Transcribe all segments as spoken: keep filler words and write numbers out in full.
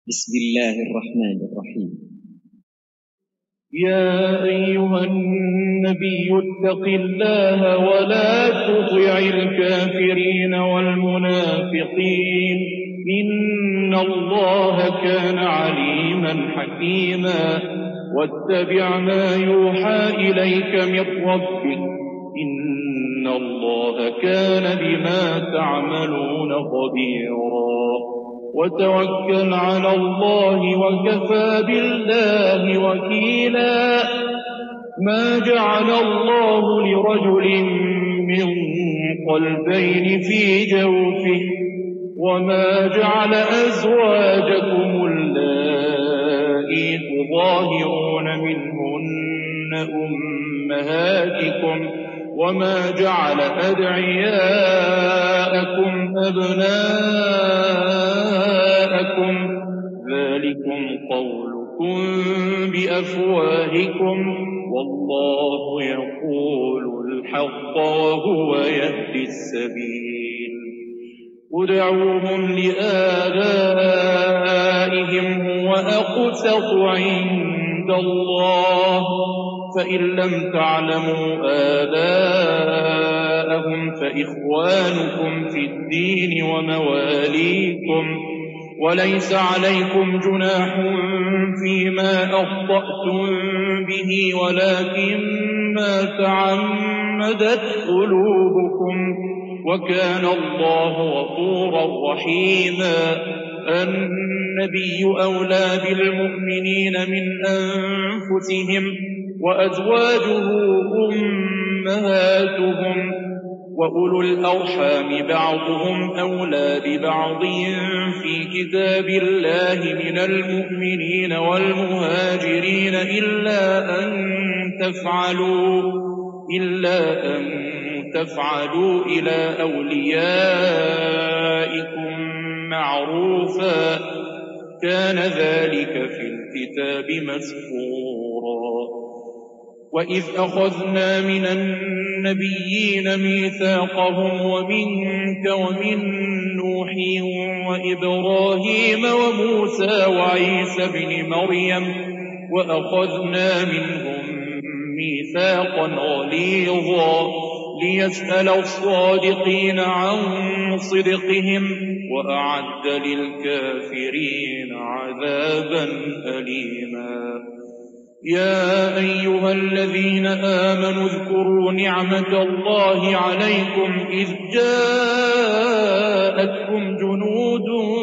بسم الله الرحمن الرحيم. يا أيها النبي اتق الله ولا تطع الكافرين والمنافقين إن الله كان عليما حكيما واتبع ما يوحى إليك من ربك إن الله كان بما تعملون خبيرا وتوكل على الله وكفى بالله وكيلا ما جعل الله لرجل من قلبين في جوفه وما جعل أزواجكم اللائي تظاهرون منهن أمهاتكم وما جعل أدعياءكم أبناءكم ذلكم قولكم بأفواهكم والله يقول الحق وهو يهدي السبيل ادعوهم لآبائهم هو أقسط عند الله فإن لم تعلموا آباءهم فإخوانكم في الدين ومواليكم وليس عليكم جناح فيما أخطأتم به ولكن ما تعمدت قلوبكم وكان الله غفورا رحيما النبي أولى بالمؤمنين من أنفسهم وأزواجه أمهاتهم وأولو الأرحام بعضهم أولى ببعض في كتاب الله من المؤمنين والمهاجرين إلا أن تفعلوا إلا أن تفعلوا إلى أوليائكم معروفا كان ذلك في الكتاب مسطورا وإذ أخذنا من النبيين ميثاقهم ومنك ومن نوح وإبراهيم وموسى وعيسى بن مريم وأخذنا منهم ميثاقا غليظا ليسأل الصادقين عن صدقهم وأعد للكافرين عذابا أليما يا أيها الذين آمنوا اذكروا نعمة الله عليكم إذ جاءتكم جنود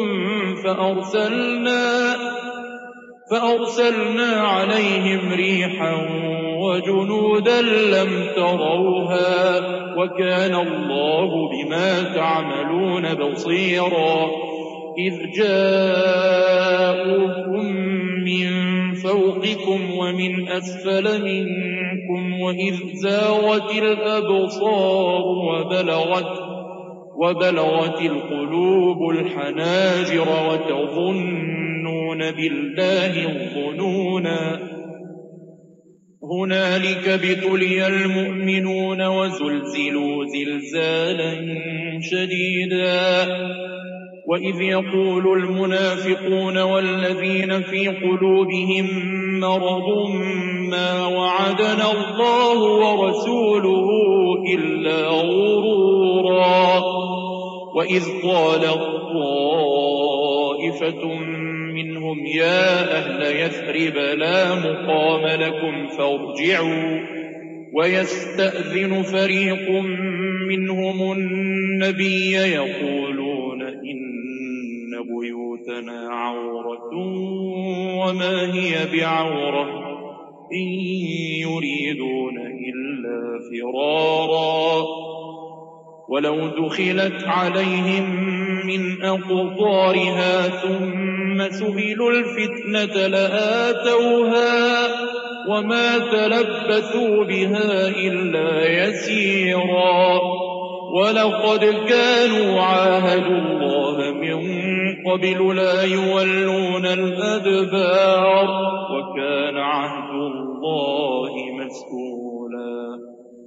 فأرسلنا فأرسلنا عليهم ريحا وجنودا لم تروها وكان الله بما تعملون بصيرا إذ جاءوكم من فوقكم ومن أسفل منكم وإذ زاغت الأبصار وبلغت وبلغت القلوب الحناجر وتظنون بالله الظنونا هنالك ابتلي المؤمنون وزلزلوا زلزالا شديدا وإذ يقول المنافقون والذين في قلوبهم مرض ما وعدنا الله ورسوله إلا غرورا وإذ قالت طائفة منهم يا أهل يثرب لا مقام لكم فارجعوا ويستأذن فريق منهم النبي يقولون إن بيوتنا عورة وما هي بعورة إن يريدون إلا فرارا ولو دخلت عليهم من أقطارها ثم سئلوا الفتنة لآتوها وما تلبثوا بها إلا يسيرا ولقد كانوا عاهدوا الله من قبل لا يولون الأدبار وكان عهد الله مسؤولا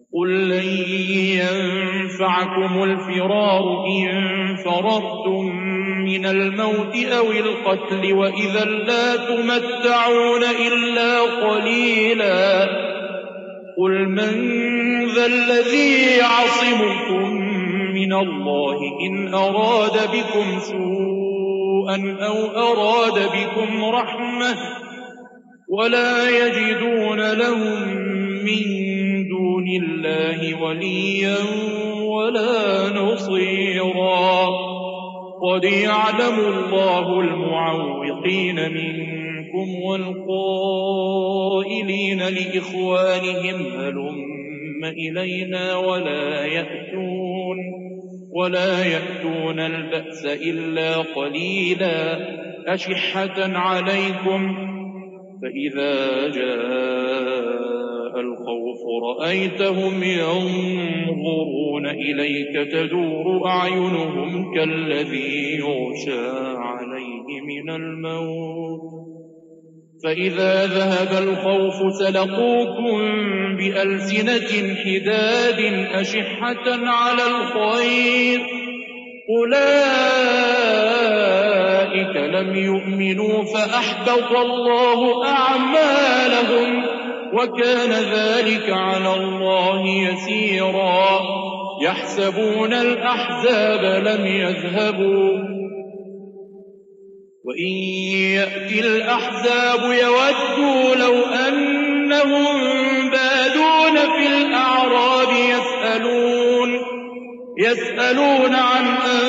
قل لن ينفعكم الفرار إن فررتم من الموت أو القتل وإذا لا تمتعون إلا قليلا قل من ذا الذي يعصمكم من الله إن أراد بكم سوءا أو أراد بكم رحمة ولا يجدون لهم من دون الله وليا ولا نصيرا قد يعلم الله المعوقين منكم والقائلين لإخوانهم هلم إلينا ولا يأتون ولا يأتون البأس إلا قليلا أشحة عليكم فإذا جاء الخوف رأيتهم ينظرون إليك تدور أعينهم كالذي يغشى عليه من الموت فإذا ذهب الخوف سلقوكم بألسنة حداد أشحة على الخير أولئك لم يؤمنوا فأحبط الله أعمالهم وكان ذلك على الله يسيرا يحسبون الأحزاب لم يذهبوا وإن يأتي الأحزاب يودوا لو أنهم بادون في الأعراب يسألون يسألون عن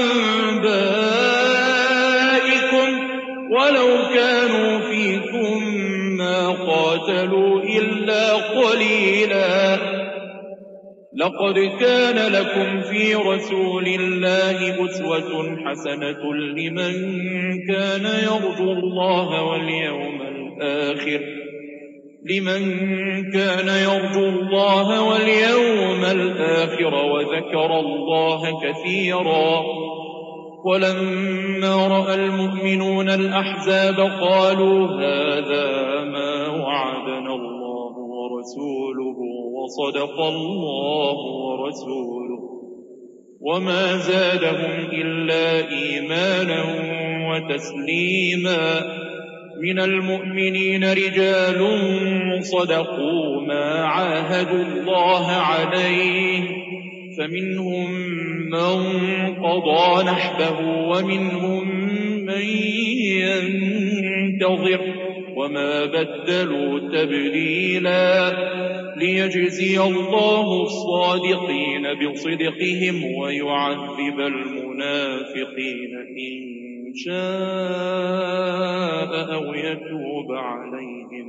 أنبائكم ولو كانوا فيكم ما قاتلوا إلا قليلا لقد كان لكم في رسول الله أسوة حسنة لمن كان يرجو الله واليوم الآخر لمن كان يرجو الله واليوم الآخر وذكر الله كثيرا ولما رأى المؤمنون الأحزاب قالوا هذا ما وعدنا الله ورسوله وصدق الله ورسوله وما زادهم إلا إيمانا وتسليما من المؤمنين رجال صدقوا ما عاهدوا الله عليه فمنهم من قضى نحبه ومنهم من ينتظر وما بدلوا تبديلا ليجزي الله الصادقين بصدقهم ويعذب المنافقين إن شاء أو يتوب عليهم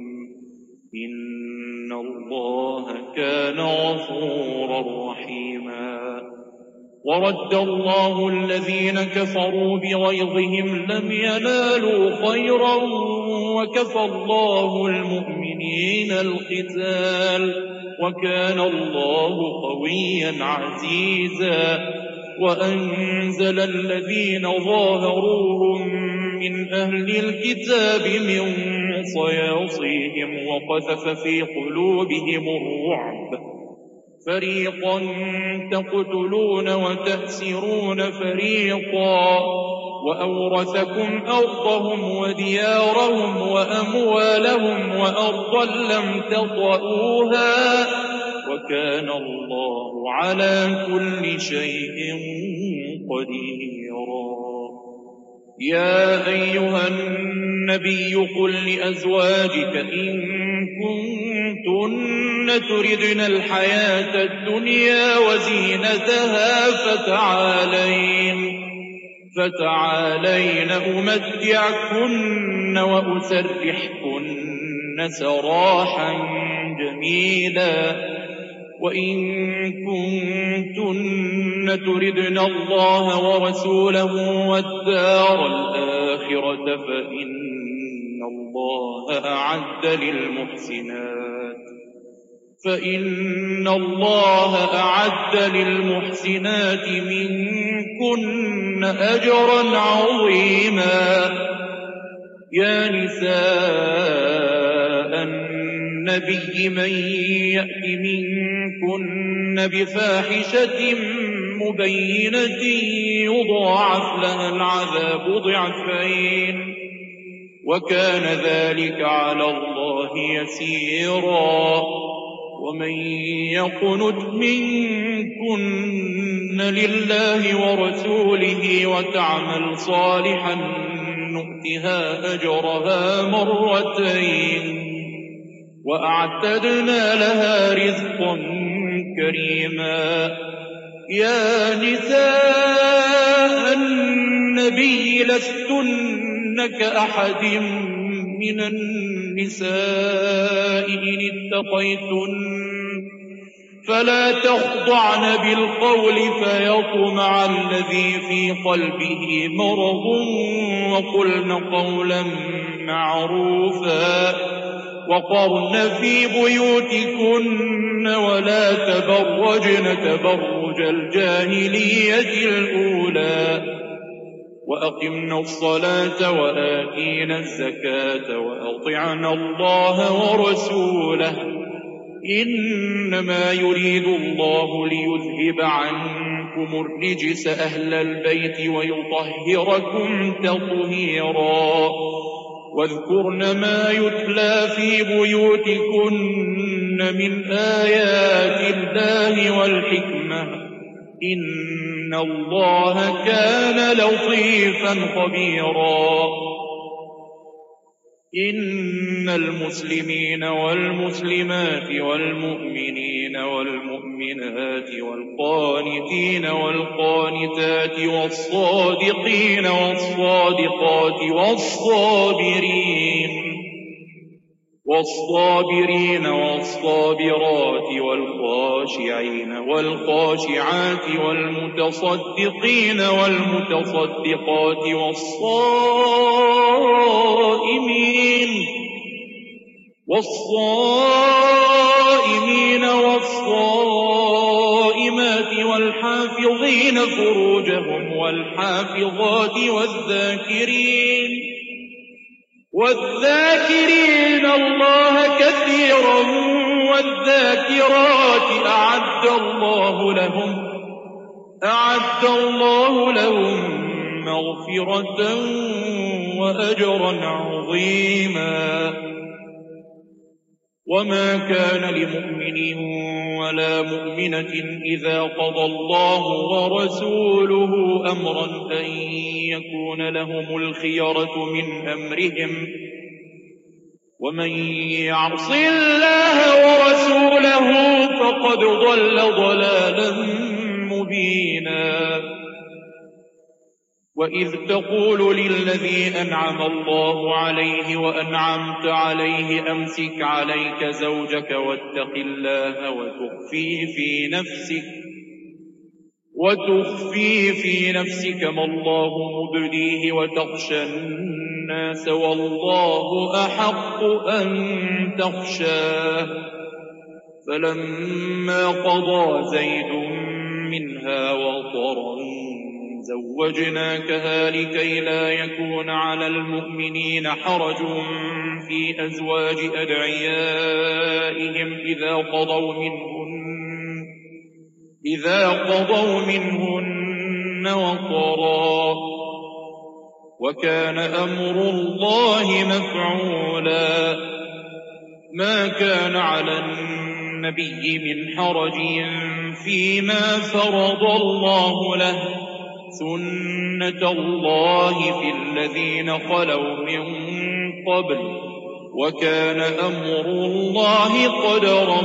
إن الله كان غفورا رحيما ورد الله الذين كفروا بغيظهم لم ينالوا خيرا وكفى الله المؤمنين القتال وكان الله قويا عزيزا وأنزل الذين ظاهروهم من أهل الكتاب من صياصيهم وقذف في قلوبهم الرعب فريقا تقتلون وتأسرون فريقا وأورثكم أرضهم وديارهم وأموالهم وأرضا لم تطئوها وكان الله على كل شيء قديرا يا أيها النبي قل لأزواجك إن كنتن تردن الحياة الدنيا وزينتها فتعالين فتعالين أمتعكن وأسرحكن سراحا جميلا وإن كنتن تردن الله ورسوله والدار الآخرة فإن الله أعد للمحسنات فإن الله أعد للمحسنات منكن أجرا عظيما يا نساء النبي النبي من يأت منكن بفاحشة مبينة يضاعف لها العذاب ضعفين وكان ذلك على الله يسيرا. ومن يقنت منكن لله ورسوله وتعمل صالحا نؤتها أجرها مرتين وأعتدنا لها رزقا كريما. يا نساء النبي لستن كأحد من النساء إن اتقيتن فلا تخضعن بالقول فيطمع الذي في قلبه مرض وقلن قولا معروفا وقرن في بيوتكن ولا تبرجن تبرج الجاهلية الأولى وأقمنا الصلاة وآتينا الزكاة وأطعنا الله ورسوله إنما يريد الله ليذهب عنكم الرجس أهل البيت ويطهركم تطهيرا. واذكرن ما يتلى في بيوتكن من آيات الله والحكمة إن الله كان لطيفا خبيرا. إن المسلمين والمسلمات والمؤمنين والمؤمنات والقانتين والقانتات والصادقين والصادقات والصابرين والصابرين والصابرات والخاشعين والخاشعات والمتصدقين والمتصدقات والصائمين والصائمين والصائمات والحافظين فروجهم والحافظات والذاكرين والذاكرين الله كثيرا والذاكرات أعد الله لهم أعد الله لهم مغفرة وأجرا عظيما. وما كان لمؤمن ولا مؤمنة إذا قضى الله ورسوله أمرا أن يكون لهم الخيرة من أمرهم ومن يعص الله ورسوله فقد ضل ضلالا مبينا. وإذ تقول للذي أنعم الله عليه وأنعمت عليه أمسك عليك زوجك واتق الله وتخفي في نفسك وتخفي في نفسك ما الله مبديه وتخشى الناس والله أحق أن تخشاه. فلما قضى زيد منها وطرا زوجناكها لكي لا يكون على المؤمنين حرج في أزواج أدعيائهم إذا قضوا منهن إذا قضوا منهن وطرا وكان أمر الله مفعولا. ما كان على النبي من حرج فيما فرض الله له سنة الله في الذين خلوا من قبل وكان أمر الله قدرا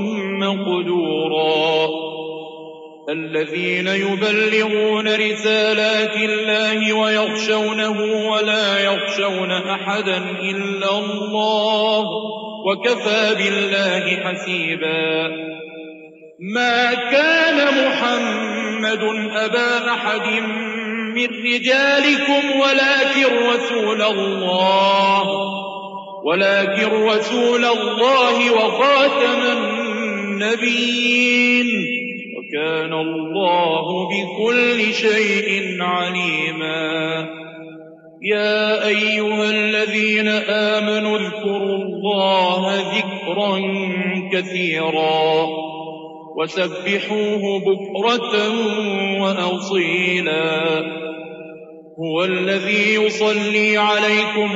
مقدورا. الذين يبلغون رسالات الله ويخشونه ولا يخشون أحدا إلا الله وكفى بالله حسيبا. ما كان محمد أبا أحد من رجالكم ولكن رسول الله ولكن رسول الله وخاتم النبيين وكان الله بكل شيء عليما. يا أيها الذين آمنوا اذكروا الله ذكرا ذكرا كثيرا وسبحوه بكرة وأصيلا هو الذي يصلي عليكم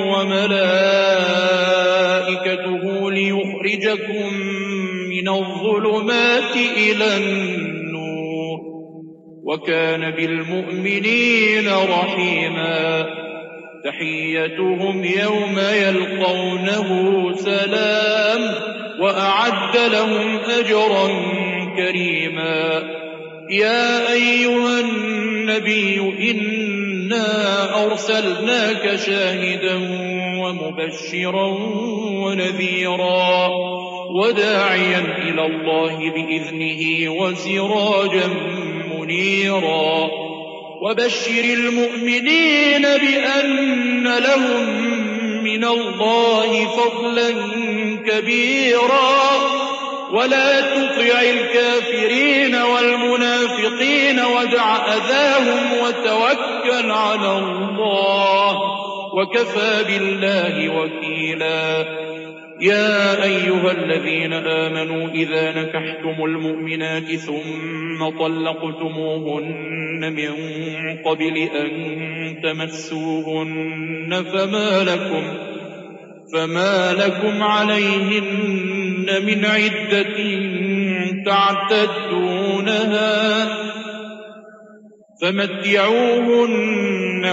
وملائكته ليخرجكم من الظلمات إلى النور وكان بالمؤمنين رحيما تحيتهم يوم يلقونه سلام وأعد لهم أجرا كريما يا أيها النبي إنا أرسلناك شاهدا ومبشرا ونذيرا وداعيا إلى الله بإذنه وسراجا منيرا وبشر المؤمنين بأن لهم من الله فضلا كبيرا ولا تطع الكافرين والمنافقين ودع أذاهم وتوكل على الله وكفى بالله وكيلا يا أيها الذين آمنوا إذا نكحتم المؤمنات ثم طلقتموهن من قبل أن تمسوهن فما لكم فما لكم عليهن من عدة تعتدونها فمتعوهن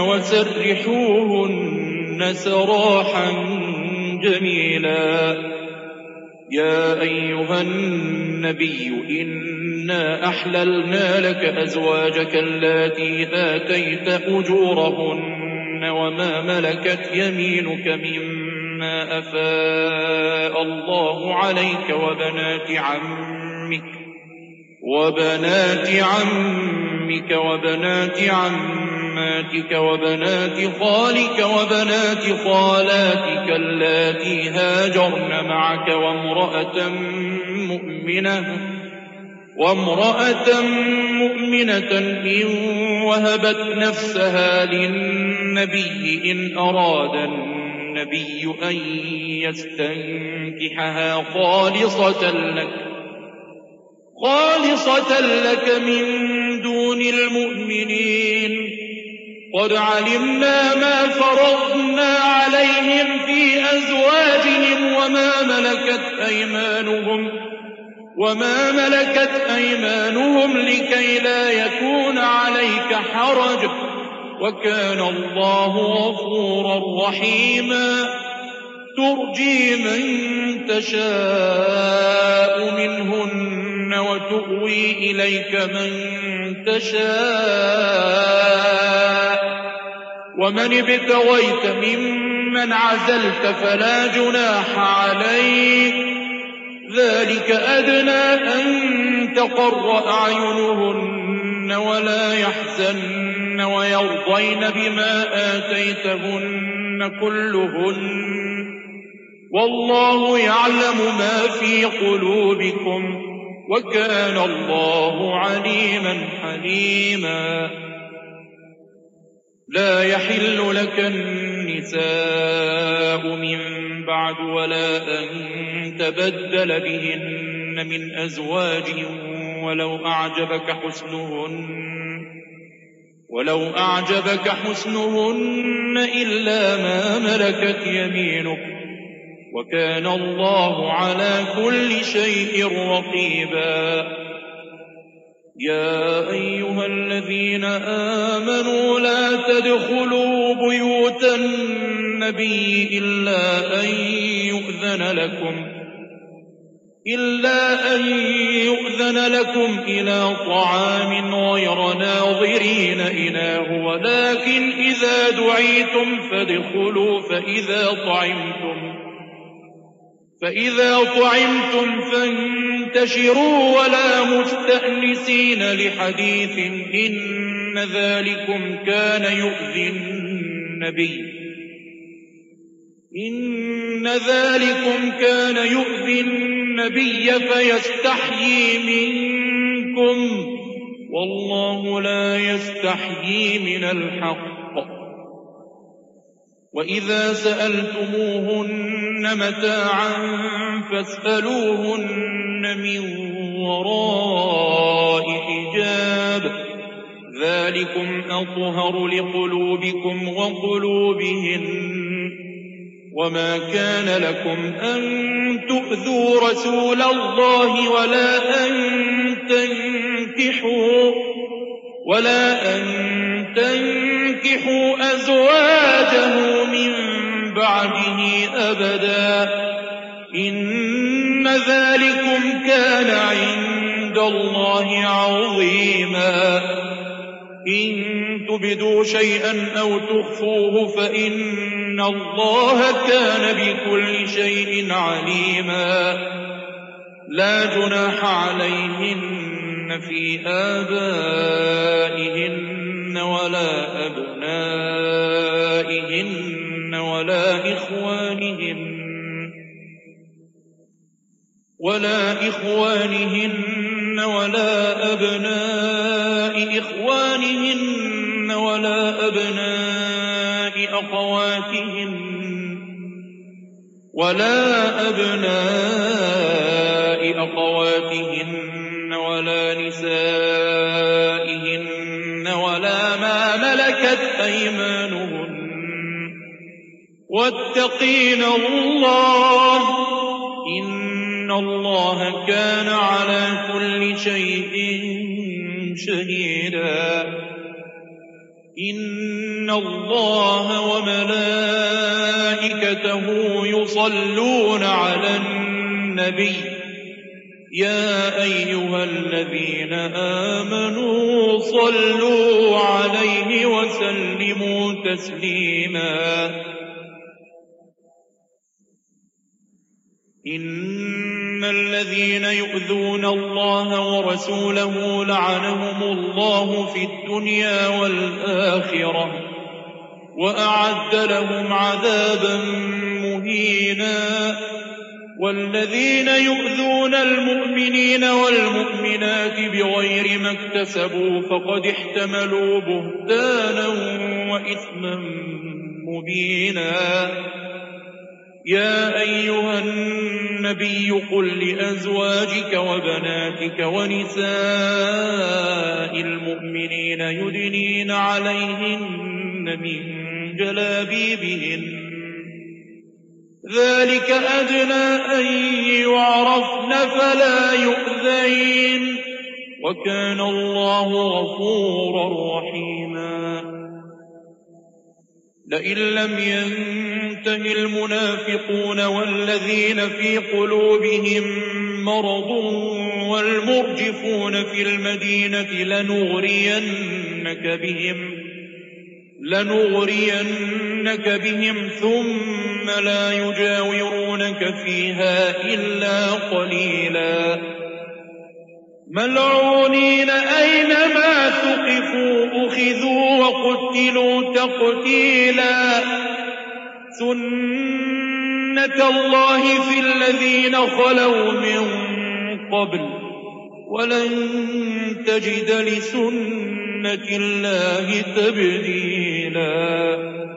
وسرحوهن سراحا جميلا يا أيها النبي إنا أحللنا لك أزواجك اللاتي آتيت أجورهن وما ملكت يمينك مما أفاء الله عليك وبنات عمك وبنات عمك وبنات عماتك وبنات خالك وبنات خالاتك اللاتي هاجرن معك وامرأة مؤمنة وامرأة مؤمنة إن وهبت نفسها للنبي إن أراد النبي أن يستنكحها خالصة لك خالصة لك من دون المؤمنين قد علمنا ما فرضنا عليهم في أزواجهم وما ملكت أيمانهم وما ملكت أيمانهم لكي لا يكون عليك حرج وكان الله غفورا رحيما ترجي من تشاء منهن وتؤوي إليك من تشاء ومن ابتغيت ممن عزلت فلا جناح عليك ذلك أدنى أن تقر أعينهن ولا يحزن ويرضين بما آتيتهن كلهن والله يعلم ما في قلوبكم وكان الله عليما حليما لا يحل لك النساء من بعد ولا أن تبدل بهن من أزواج ولو أعجبك حسنهن ولو أعجبك حسنهن إلا ما ملكت يمينك وكان الله على كل شيء رقيبا يا أيها الذين آمنوا لا تدخلوا بيوت النبي إلا أن يؤذن لكم إلا أن يؤذن لكم إلى طعام غير ناظرين إناه ولكن إذا دعيتم فادخلوا فإذا طعمتم فإذا طعمتم فانتشروا ولا مستأنسين لحديث إن ذلكم كان يؤذي النبي إن ذلكم كان يؤذي النبي فيستحيي منكم والله لا يستحيي من الحق وإذا سألتموهن متاعا فاسألوهن من وراء حجاب ذلكم أطهر لقلوبكم وقلوبهن وما كان لكم أن تؤذوا رسول الله ولا أن تنكحوا ولا أن تنكحوا أزواجه من بعده أبدا إن ذلكم كان عند الله عظيما إن تبدوا شيئا أو تخفوه فإن الله كان بكل شيء عليما لا جناح عليهن في آبائهن ولا أبنائهن ولا إخوانهن ولا إخوانهن ولا أبناء إخوانهن ولا أبناء أخواتهن ولا أبناء أخواتهن ولا نسائهن ولا ما ملكت أيمانهن واتقين الله إن الله كان على كل شيء شهيدا إن الله وملائكته يصلون على النبي يا أيها الذين آمنوا صلوا عليه وسلموا تسليما إن الذين يؤذون الله ورسوله لعنهم الله في الدنيا والآخرة وأعد لهم عذابا مهينا والذين يؤذون المؤمنين والمؤمنات بغير ما اكتسبوا فقد احتملوا بهتانا وإثما مبينا يا أيها النبي قل لأزواجك وبناتك ونساء المؤمنين يدنين عليهن من جلابيبهن ذلك أدنى أن يعرفن فلا يؤذين وكان الله غفورا رحيما لئن لم ينته المنافقون والذين في قلوبهم مرض والمرجفون في المدينة لنغرينك بهم لنغرينك بهم ثم لا يجاورونك فيها إلا قليلا ملعونين أينما ثقفوا أخذوا وقتلوا تقتيلا سنة الله في الذين خلوا من قبل ولن تجد لسنة الله تبديلا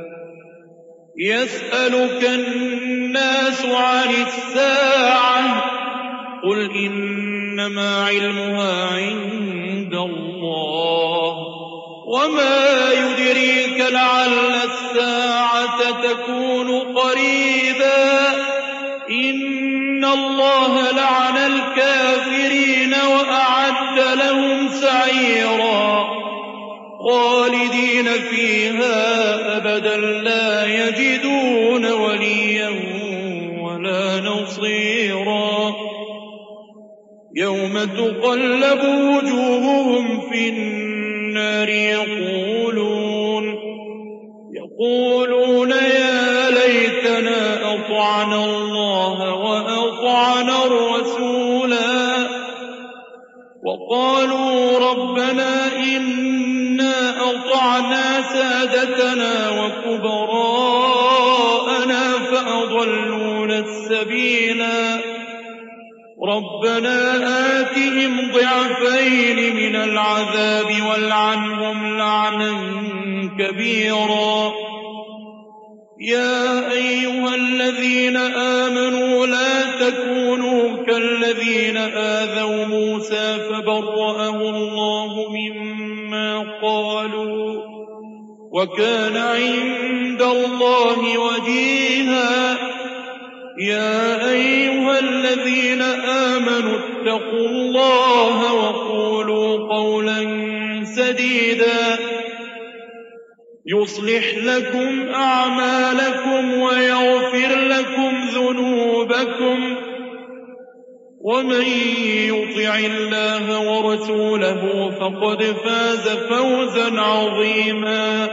يسألك الناس عن الساعة قل إنما علمها عند الله وما يدريك لعل الساعة تكون قريبا إن الله لعن الكافرين وأعد لهم سعيرا خالدين فيها أبدا لا يجدون وليا ولا نصيرا يوم تقلب وجوههم في النار يقولون يقولون يا ليتنا أطعنا الله وأطعنا الرسولا وقالوا ربنا إنا أطعنا سادتنا وكبراءنا فأضلونا السبيلا ربنا آتهم ضعفين من العذاب والعنهم لعنا كبيرا يا أيها الذين آمنوا لا تكونوا كالذين آذوا موسى فبرأه الله مما قالوا وكان عند الله وجيها يا أيها الذين آمنوا اتقوا الله وقولوا قولا سديدا يصلح لكم أعمالكم ويغفر لكم ذنوبكم ومن يطع الله ورسوله فقد فاز فوزا عظيما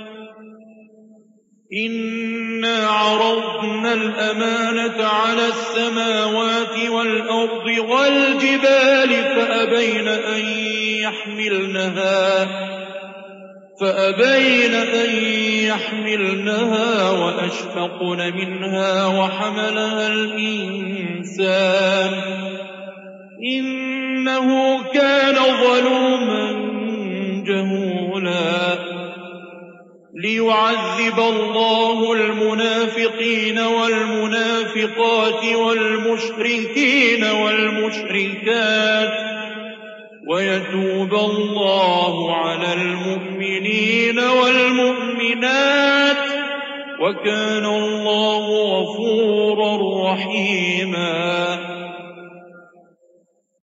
إنا عرضنا الأمانة على السماوات والأرض والجبال فأبين أن يحملنها فأبين أن يحملنها وأشفقن منها وحملها الإنسان إنه كان ظلوما جهولا ليعذب الله المنافقين والمنافقات والمشركين والمشركات ويتوب الله على المؤمنين والمؤمنات وكان الله غفورا رحيما